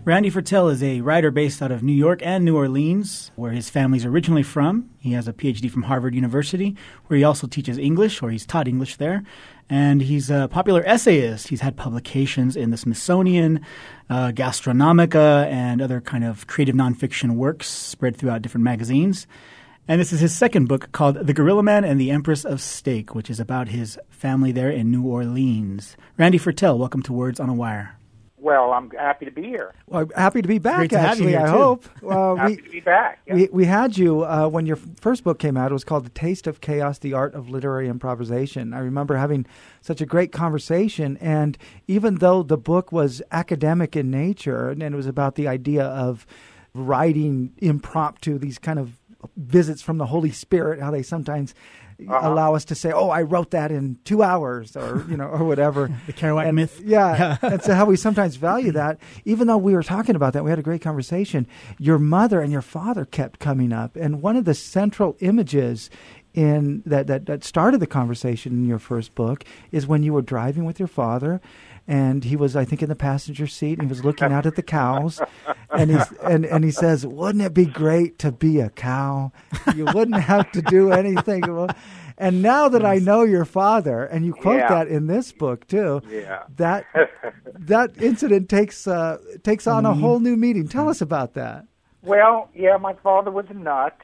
Randy Fertel is a writer based out of New York and New Orleans, where his family's originally from. He has a PhD from Harvard University, where he also teaches English, or he's taught English there. And he's a popular essayist. He's had publications in the Smithsonian, Gastronomica, and other kind of creative nonfiction works spread throughout different magazines. And this is his second book called The Gorilla Man and the Empress of Steak, which is about his family there in New Orleans. Randy Fertel, welcome to Words on a Wire. Well, I'm happy to be here. Well, happy to be back, great to have you actually, here, I too. hope. Happy to be back. Yeah. We had you when your first book came out. It was called The Taste of Chaos, The Art of Literary Improvisation. I remember having such a great conversation, and even though the book was academic in nature, and it was about the idea of writing impromptu, these kind of visits from the Holy Spirit, how they sometimes allow us to say, "Oh, I wrote that in 2 hours," or or whatever. The Kerouac myth. Yeah, and so how we sometimes value that. Even though we were talking about that, we had a great conversation. Your mother and your father kept coming up, and one of the central images in that started the conversation in your first book is when you were driving with your father. And he was, I think, in the passenger seat, and he was looking out at the cows, and he says, "Wouldn't it be great to be a cow? You wouldn't have to do anything." And now that I know your father, and you quote that in this book too, that incident takes on a whole new meaning. Tell us about that. Well, yeah, my father was a nut.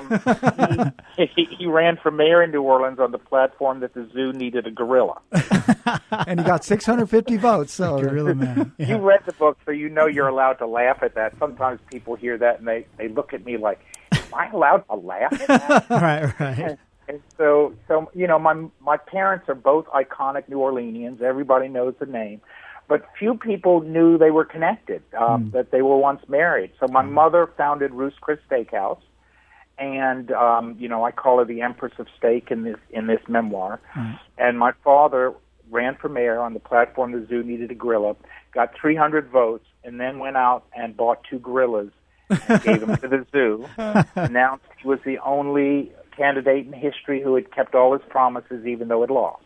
He ran for mayor in New Orleans on the platform that the zoo needed a gorilla. And he got 650 votes. So Gorilla Man. Yeah. You read the book, so you know you're allowed to laugh at that. Sometimes people hear that and they look at me like, "Am I allowed to laugh at that?" Right. And so my parents are both iconic New Orleanians. Everybody knows the name. But few people knew they were connected, that they were once married. So my mother founded Roost Chris Steakhouse, and I call her the Empress of Steak in this memoir. And my father ran for mayor on the platform the zoo needed a gorilla, got 300 votes, and then went out and bought 2 gorillas and gave them to the zoo. Announced he was the only candidate in history who had kept all his promises, even though it lost.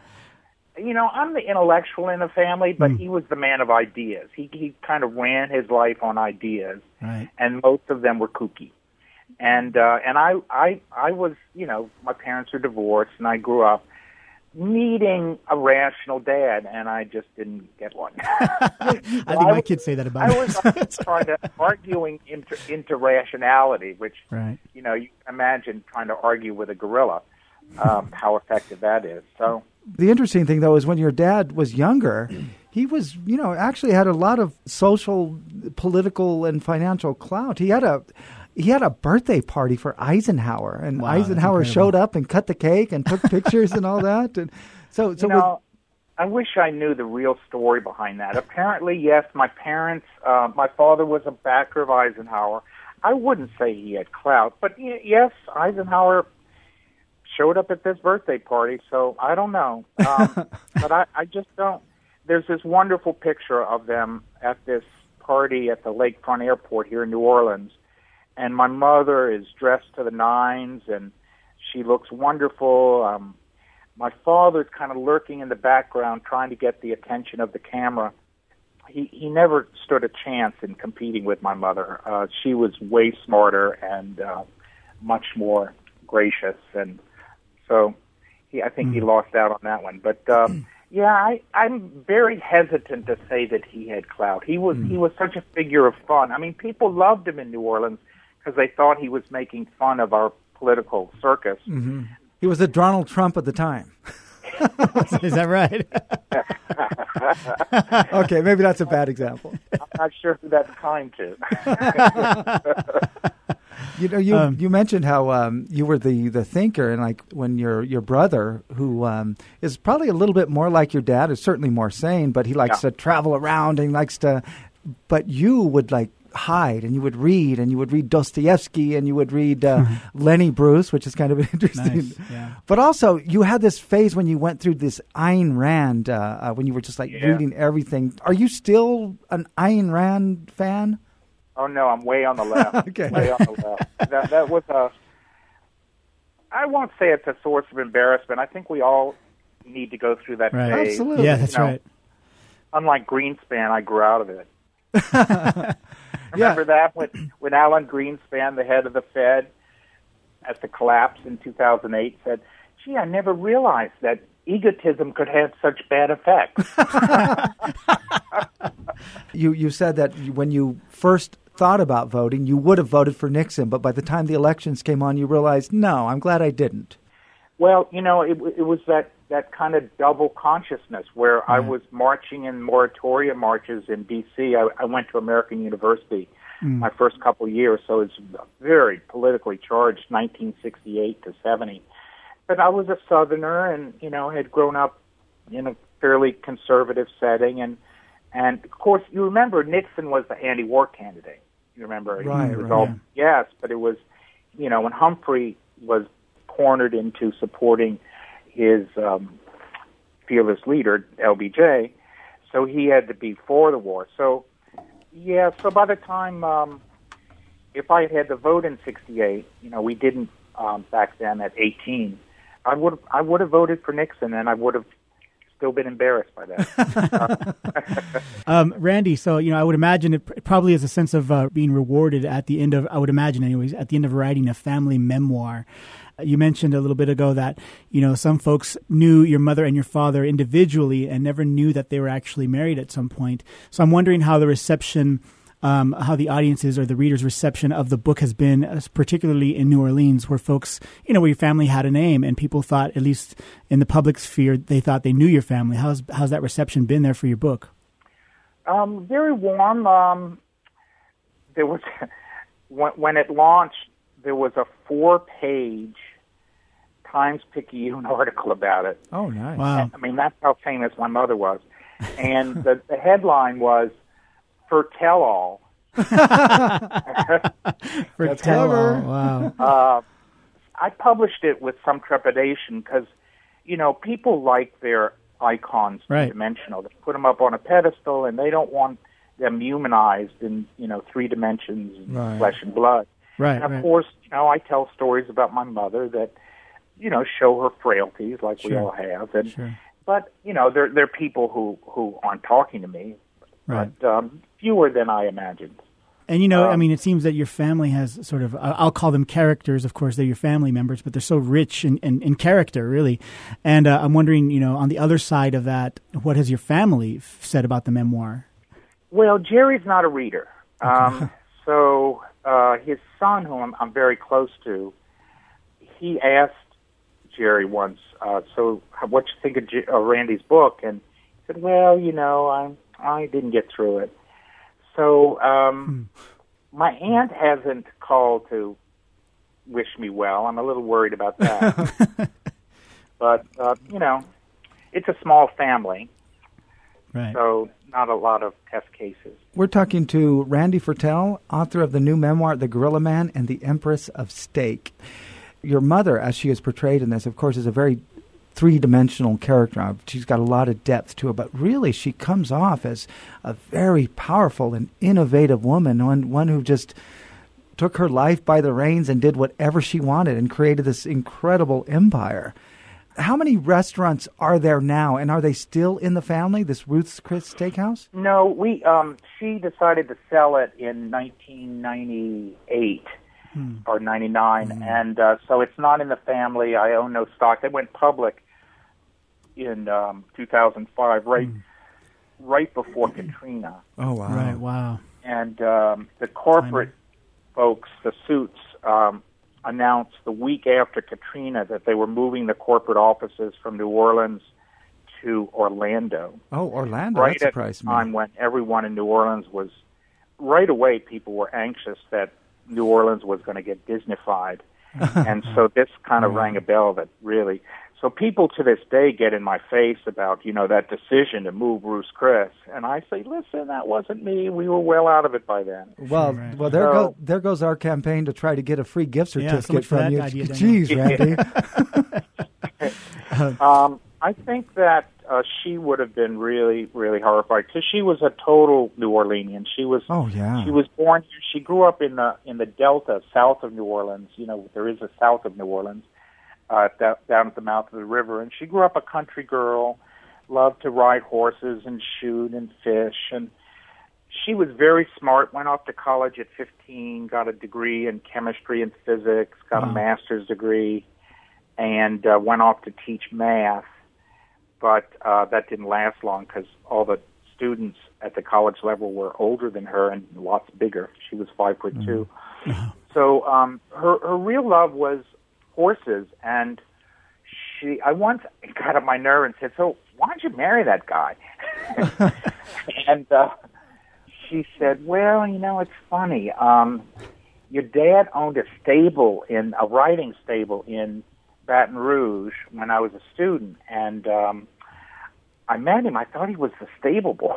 I'm the intellectual in the family, but he was the man of ideas. He kind of ran his life on ideas, and most of them were kooky. And I was, my parents are divorced, and I grew up needing a rational dad, and I just didn't get one. I think my kids say that about me. I was trying to arguing into rationality, which, you imagine trying to argue with a gorilla, how effective that is. So. The interesting thing, though, is when your dad was younger, he was, actually had a lot of social, political, and financial clout. He had a birthday party for Eisenhower, and Eisenhower showed up and cut the cake and took pictures and all that. And I wish I knew the real story behind that. Apparently, yes, my parents, my father was a backer of Eisenhower. I wouldn't say he had clout, but yes, Eisenhower showed up at this birthday party, so I don't know. But I just don't. There's this wonderful picture of them at this party at the Lakefront Airport here in New Orleans, and my mother is dressed to the nines, and she looks wonderful. My father's kind of lurking in the background, trying to get the attention of the camera. He never stood a chance in competing with my mother. She was way smarter and much more gracious, and so I think he lost out on that one. But I'm very hesitant to say that he had clout. He was such a figure of fun. I mean, people loved him in New Orleans because they thought he was making fun of our political circus. Mm-hmm. He was the Donald Trump of the time. Is that right? Okay, maybe that's a bad example. I'm not sure who that's kind to. You mentioned how you were the thinker, and like when your brother, who is probably a little bit more like your dad, is certainly more sane, but he likes to travel around and he likes to. But you would hide, and you would read Dostoevsky, and you would read Lenny Bruce, which is kind of interesting. Nice. Yeah. But also, you had this phase when you went through this Ayn Rand, when you were just reading everything. Are you still an Ayn Rand fan? Oh, no, I'm way on the left. Okay. Way on the left. That was I won't say it's a source of embarrassment. I think we all need to go through that phase. Absolutely. Yeah, that's right. Unlike Greenspan, I grew out of it. Remember that when Alan Greenspan, the head of the Fed, at the collapse in 2008, said, "Gee, I never realized that egotism could have such bad effects." You said that when you first thought about voting, you would have voted for Nixon, but by the time the elections came on, you realized, no, I'm glad I didn't. Well, it was that kind of double consciousness where I was marching in moratorium marches in D.C. I went to American University my first couple of years, so it's very politically charged, 1968 to 70. But I was a Southerner and, had grown up in a fairly conservative setting. And of course, you remember Nixon was the anti-war candidate. You remember? Right, it was yes, but it was, when Humphrey was cornered into supporting his fearless leader, LBJ, so he had to be for the war. So by the time, if I had the vote in 68, we didn't back then at 18, I would have voted for Nixon, and I would have still been embarrassed by that. Randy, so, I would imagine it probably is a sense of being rewarded at the end of, I would imagine anyways, at the end of writing a family memoir. You mentioned a little bit ago that, some folks knew your mother and your father individually and never knew that they were actually married at some point. So I'm wondering how the reception, how the audience's or the reader's reception of the book has been, particularly in New Orleans, where folks, where your family had a name and people thought, at least in the public sphere, they thought they knew your family. How's that reception been there for your book? Very warm. There was, when it launched, there was a 4-page Times-Picayune article about it. Oh, nice. Wow. I mean, that's how famous my mother was. And the headline was, "For Tell-All." For Tell-All, wow. I published it with some trepidation because, people like their icons three-dimensional. They put them up on a pedestal, and they don't want them humanized in, 3 dimensions, flesh and blood. Right, and of course, I tell stories about my mother that, show her frailties like we all have. And but, there are people who aren't talking to me, but fewer than I imagined. And, it seems that your family has sort of, I'll call them characters, of course, they're your family members, but they're so rich in character, really. And I'm wondering, on the other side of that, what has your family said about the memoir? Well, Jerry's not a reader. So his son, whom I'm very close to, he asked Jerry once, so what you think of Randy's book? And he said, well, I didn't get through it. So my aunt hasn't called to wish me well. I'm a little worried about that. But, it's a small family. Right. So not a lot of test cases. We're talking to Randy Fertel, author of the new memoir, The Gorilla Man and the Empress of Steak. Your mother, as she is portrayed in this, of course, is a very three-dimensional character. She's got a lot of depth to her, but really she comes off as a very powerful and innovative woman, one who just took her life by the reins and did whatever she wanted and created this incredible empire. How many restaurants are there now, and are they still in the family, this Ruth's Chris Steakhouse? No, she decided to sell it in 1998 or 99, and so it's not in the family. I own no stock. They went public in 2005, right before Katrina. Oh, wow. Right, wow. And the corporate folks, the Suits, announced the week after Katrina that they were moving the corporate offices from New Orleans to Orlando. Oh, Orlando, right that surprised at the time when everyone in New Orleans was, right away people were anxious that New Orleans was going to get Disneyfied. And so this kind of rang a bell that really... So people to this day get in my face about, that decision to move Ruth's Chris. And I say, listen, that wasn't me. We were well out of it by then. Well, there goes our campaign to try to get a free gift certificate so from you. Idea, Jeez, Randy. I think that she would have been really, really horrified because she was a total New Orleanian. She was. Oh yeah. She was born. She grew up in the Delta, south of New Orleans. There is a south of New Orleans. Down at the mouth of the river, and she grew up a country girl, loved to ride horses and shoot and fish, and she was very smart, went off to college at 15, got a degree in chemistry and physics, got a master's degree, and went off to teach math. But that didn't last long because all the students at the college level were older than her and lots bigger. She was 5'2". So her real love was horses, and I once got on my nerve and said, "So why don't you marry that guy?" And she said, "Well, it's funny. Your dad owned a riding stable in Baton Rouge when I was a student, and I met him. I thought he was the stable boy."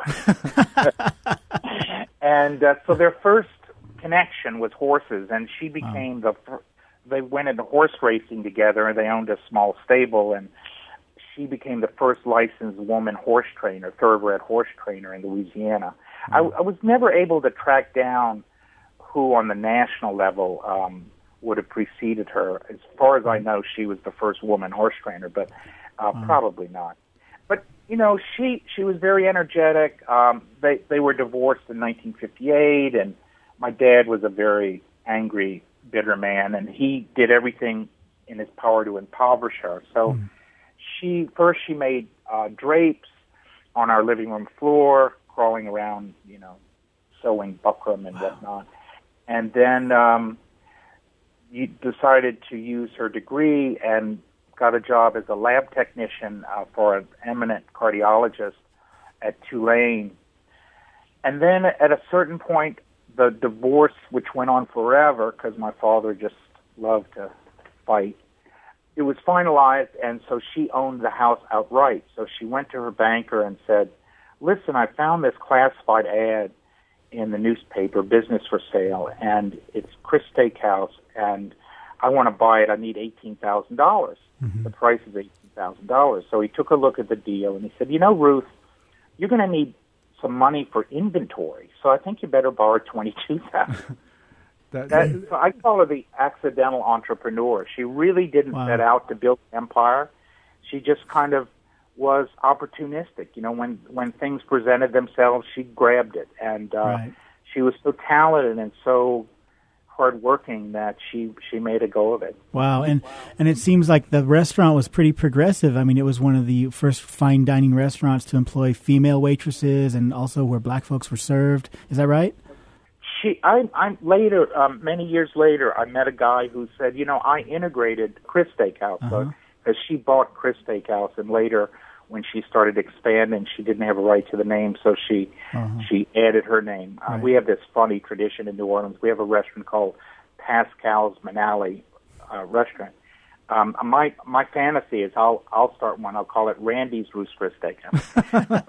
And so their first connection was horses, and she became they went into horse racing together, and they owned a small stable, and she became the first licensed woman horse trainer, thoroughbred horse trainer in Louisiana. I was never able to track down who on the national level would have preceded her. As far as I know, she was the first woman horse trainer, but probably not. But, she was very energetic. They were divorced in 1958, and my dad was a very angry, bitter man, and he did everything in his power to impoverish her. So she made drapes on our living room floor, crawling around, sewing buckram and whatnot. And then you decided to use her degree and got a job as a lab technician for an eminent cardiologist at Tulane. And then at a certain point, the divorce, which went on forever because my father just loved to fight, it was finalized, and so she owned the house outright. So she went to her banker and said, "Listen, I found this classified ad in the newspaper, business for sale, and it's Chris Steakhouse, and I want to buy it. I need $18,000. The price is $18,000. So he took a look at the deal, and he said, Ruth, you're going to need some money for inventory, so I think you better borrow $22,000. So I call her the accidental entrepreneur. She really didn't set out to build an empire. She just kind of was opportunistic. When things presented themselves, she grabbed it. And she was so talented and so hardworking that she made a go of it. Wow. And it seems like the restaurant was pretty progressive. I mean, it was one of the first fine dining restaurants to employ female waitresses and also where black folks were served. Is that right? I'm later, many years later, I met a guy who said, I integrated Chris Steakhouse because she bought Chris Steakhouse, and later when she started expanding, she didn't have a right to the name, so she added her name. We have this funny tradition in New Orleans. We have a restaurant called Pascal's Manali restaurant. My fantasy is I'll start one. I'll call it Randy's Rooster Steakhouse.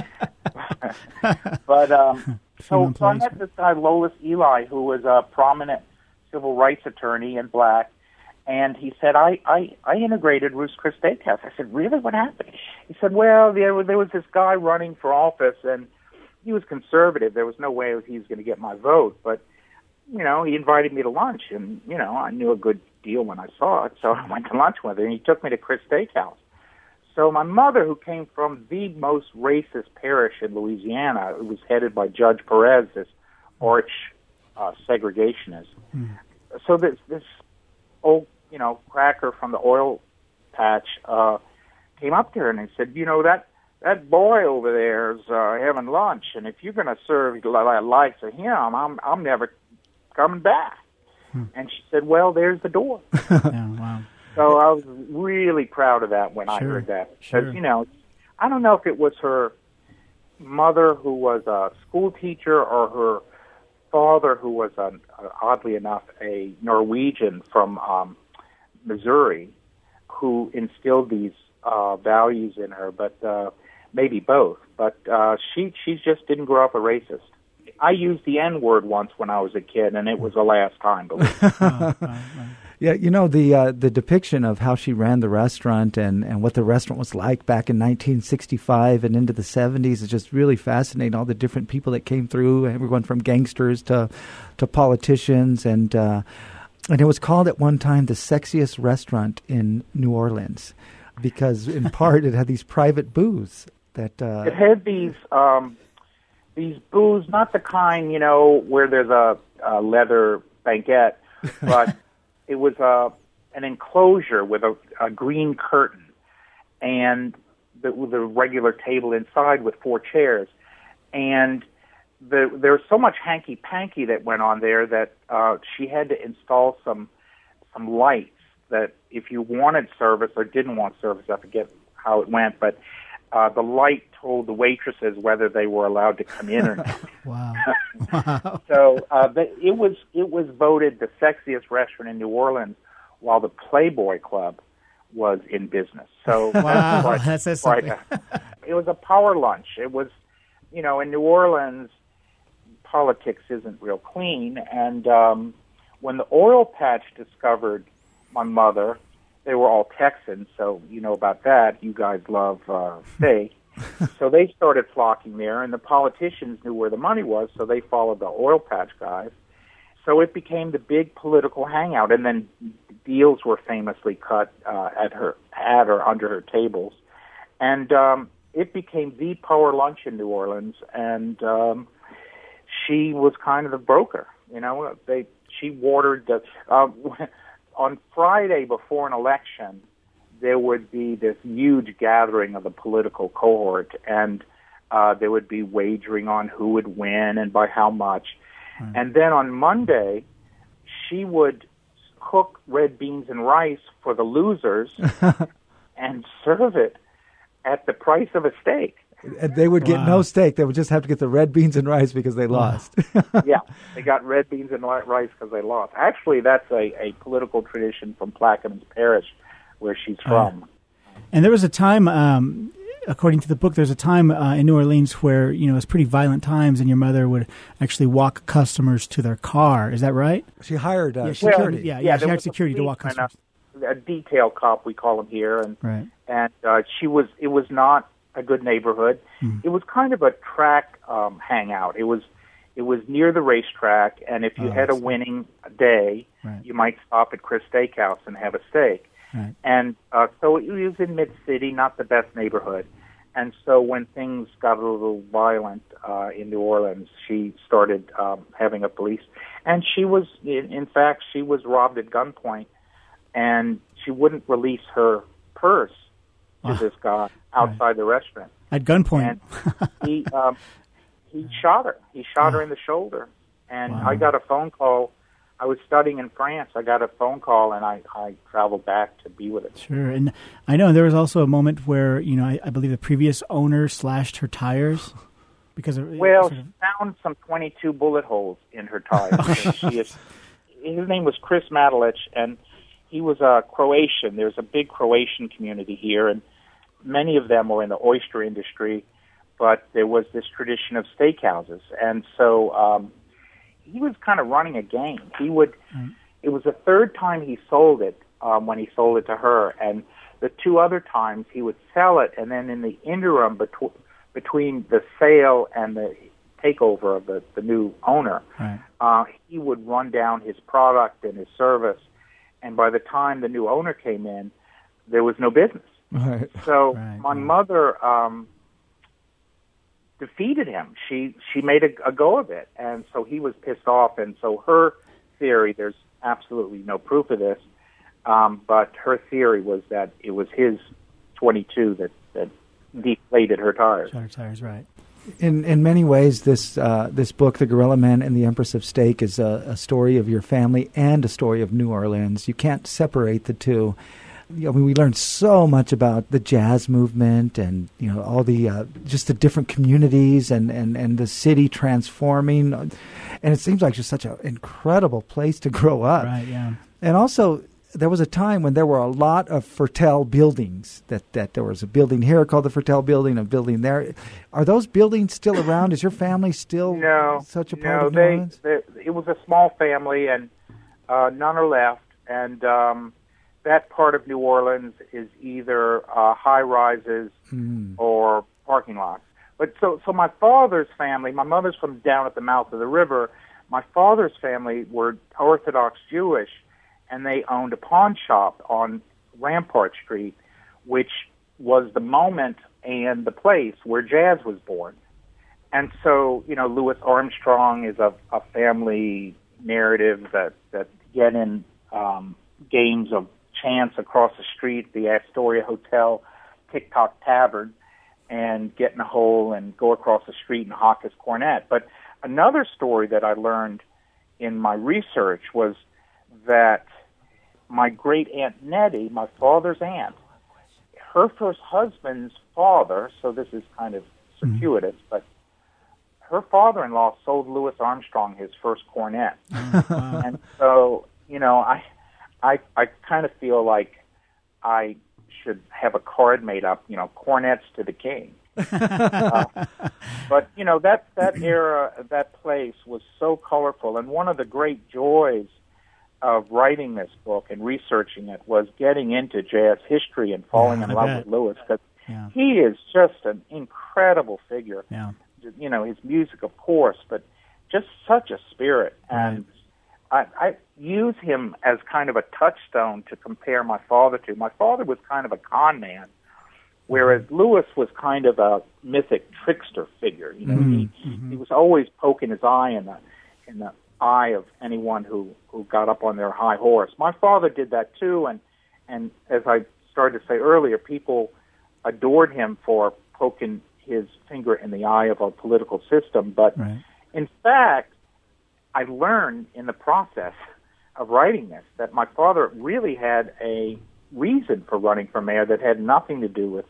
So I met this guy, Lolis Eli, who was a prominent civil rights attorney and black, and he said, I integrated Ruth's Chris Steakhouse. I said, really? What happened? He said, well, there was this guy running for office, and he was conservative. There was no way he was going to get my vote, but, he invited me to lunch, and, I knew a good deal when I saw it, so I went to lunch with him, and he took me to Chris Steakhouse. So my mother, who came from the most racist parish in Louisiana, it was headed by Judge Perez, this arch segregationist. So this old, cracker from the oil patch came up to her and he said, that boy over there is having lunch, and if you're going to serve the likes of him, I'm never coming back. And she said, well, there's the door. Wow. So I was really proud of that when I heard that. Because, I don't know if it was her mother who was a school teacher or her father who was, oddly enough, a Norwegian from Missouri who instilled these values in her, but maybe both. But she just didn't grow up a racist. I used the N-word once when I was a kid, and it was the last time, believe me. Yeah, the depiction of how she ran the restaurant and what the restaurant was like back in 1965 and into the 70s is just really fascinating. All the different people that came through, everyone from gangsters to politicians, and it was called at one time the sexiest restaurant in New Orleans because, in part, it had these private booths that it had these these booths, not the kind, where there's a leather banquette, but it was an enclosure with a green curtain with a regular table inside with 4 chairs. And there was so much hanky-panky that went on there that she had to install some lights that if you wanted service or didn't want service, I forget how it went, but the light told the waitresses whether they were allowed to come in or not. Wow. So it was voted the sexiest restaurant in New Orleans while the Playboy Club was in business. So wow, that says something. It was a power lunch. It was, in New Orleans, politics isn't real clean. And when the oil patch discovered my mother, they were all Texans, so you know about that. You guys love steak. So they started flocking there, and the politicians knew where the money was, so they followed the oil patch guys. So it became the big political hangout, and then deals were famously cut at or under her tables. And it became the power lunch in New Orleans, and she was kind of the broker. She watered the... on Friday before an election, there would be this huge gathering of the political cohort, and there would be wagering on who would win and by how much. Mm. And then on Monday, she would cook red beans and rice for the losers and serve it at the price of a steak. And they would get no steak. They would just have to get the red beans and rice because they lost. Yeah, they got red beans and rice because they lost. Actually, that's a political tradition from Plaquemines Parish, where she's from. And there was a time, according to the book, there's a time in New Orleans where, it was pretty violent times, and your mother would actually walk customers to their car. Is that right? She hired security. She hired security to walk customers. A detail cop, we call him here. And, right. And it was not a good neighborhood. Mm. It was kind of a track hangout. It was near the racetrack, and if you had a winning day, right, you might stop at Chris Steakhouse and have a steak. Right. And so it was in mid-city, not the best neighborhood. And so when things got a little violent in New Orleans, she started having a police. And she was, in fact, she was robbed at gunpoint, and she wouldn't release her purse to this guy outside the restaurant. At gunpoint. And he shot her. He shot her in the shoulder. And I got a phone call. I was studying in France. I got a phone call, and I traveled back to be with it. Sure. And I know there was also a moment where, I believe the previous owner slashed her tires. Because she found some 22 bullet holes in her tires. His name was Chris Matalich, and he was a Croatian. There's a big Croatian community here, and many of them were in the oyster industry, but there was this tradition of steakhouses. And so he was kind of running a game. It was the third time he sold it when he sold it to her, and the 2 other times he would sell it, and then in the interim between the sale and the takeover of the new owner, he would run down his product and his service. And by the time the new owner came in, there was no business. Right. So my mother defeated him. She made a go of it, and so he was pissed off. And so her theory, there's absolutely no proof of this, but her theory was that it was his 22 that deflated her tires. Shot her tires, right. In many ways, this book, The Gorilla Man and the Empress of Steak, is a story of your family and a story of New Orleans. You can't separate the two. We learned so much about the jazz movement and all the just the different communities and the city transforming, and it seems like just such an incredible place to grow up. Right. Yeah. And also, there was a time when there were a lot of Fertel buildings, that there was a building here called the Fertel Building, a building there. Are those buildings still around? Is your family still such a part of New Orleans? It was a small family, and none are left. And that part of New Orleans is either high-rises or parking lots. But so my father's family, my mother's from down at the mouth of the river. My father's family were Orthodox Jewish, and they owned a pawn shop on Rampart Street, which was the moment and the place where jazz was born. And so, Louis Armstrong is a family narrative that get in games of chance across the street, the Astoria Hotel, TikTok Tavern, and get in a hole and go across the street and hawk his cornet. But another story that I learned in my research was that my great-aunt Nettie, my father's aunt, her first husband's father, so this is kind of circuitous, but her father-in-law sold Louis Armstrong his first cornet. And so, I kind of feel like I should have a card made up, cornets to the king. But, that era, that place was so colorful. And one of the great joys of writing this book and researching it was getting into jazz history and falling in love with Louis, because he is just an incredible figure. Yeah. His music, of course, but just such a spirit. And I use him as kind of a touchstone to compare my father to. My father was kind of a con man, whereas Louis was kind of a mythic trickster figure. He was always poking his eye in the eye of anyone who got up on their high horse. My father did that too, and as I started to say earlier, people adored him for poking his finger in the eye of our political system. But in fact, I learned in the process of writing this that my father really had a reason for running for mayor that had nothing to do with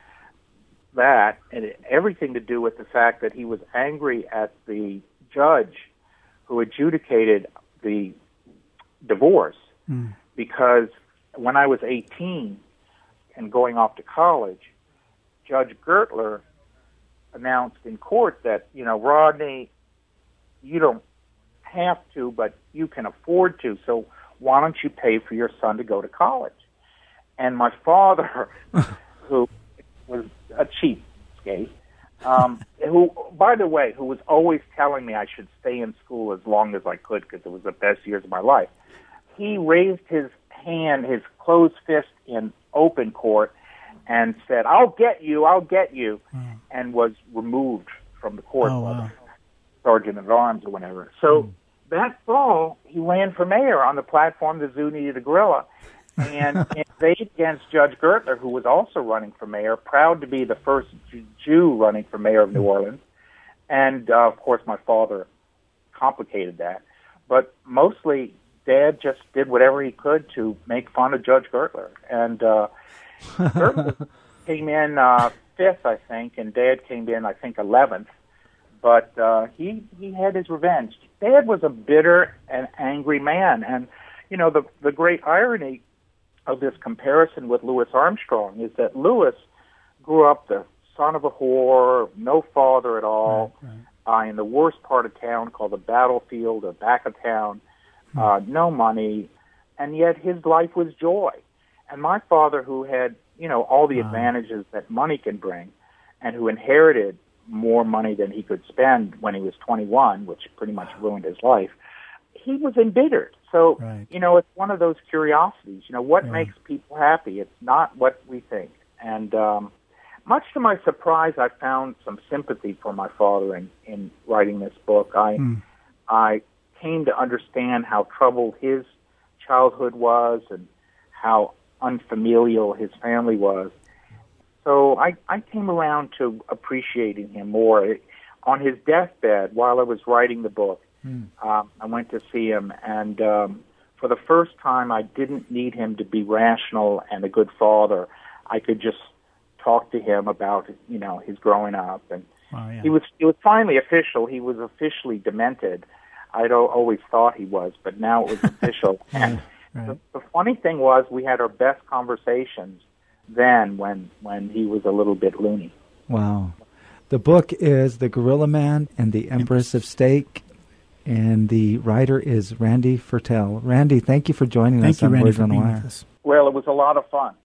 that, and everything to do with the fact that he was angry at the judge who adjudicated the divorce, because when I was 18 and going off to college, Judge Gertler announced in court that, Rodney, you don't have to, but you can afford to, so why don't you pay for your son to go to college? And my father, who was a cheapskate, who, by the way, who was always telling me I should stay in school as long as I could because it was the best years of my life, he raised his hand, his closed fist in open court, and said, I'll get you, and was removed from the court by the sergeant at arms or whatever. So that fall, he ran for mayor on the platform, the Zuni the Gorilla, and invaded against Judge Gertler, who was also running for mayor, proud to be the first Jew running for mayor of New Orleans. And, of course, my father complicated that. But mostly, Dad just did whatever he could to make fun of Judge Gertler. And Gertler came in fifth, I think, and Dad came in, I think, 11th. But he had his revenge. Dad was a bitter and angry man. And, the great irony of this comparison with Louis Armstrong is that Louis grew up the son of a whore, no father at all, in the worst part of town called the Battlefield, or back of town, no money, and yet his life was joy. And my father, who had, all the advantages that money can bring, and who inherited more money than he could spend when he was 21, which pretty much ruined his life, he was embittered. So, it's one of those curiosities. What makes people happy? It's not what we think. And much to my surprise, I found some sympathy for my father in writing this book. I came to understand how troubled his childhood was and how unfamilial his family was. So I came around to appreciating him more. On his deathbed, while I was writing the book, I went to see him, and for the first time, I didn't need him to be rational and a good father. I could just talk to him about, his growing up, and it was finally official. He was officially demented. I'd always thought he was, but now it was official. And the funny thing was, we had our best conversations then when he was a little bit loony. Wow. The book is The Gorilla Man and the Empress of Steak, and the writer is Randy Fertel. Randy, thank you for joining us on Words on the Wire. Well, it was a lot of fun.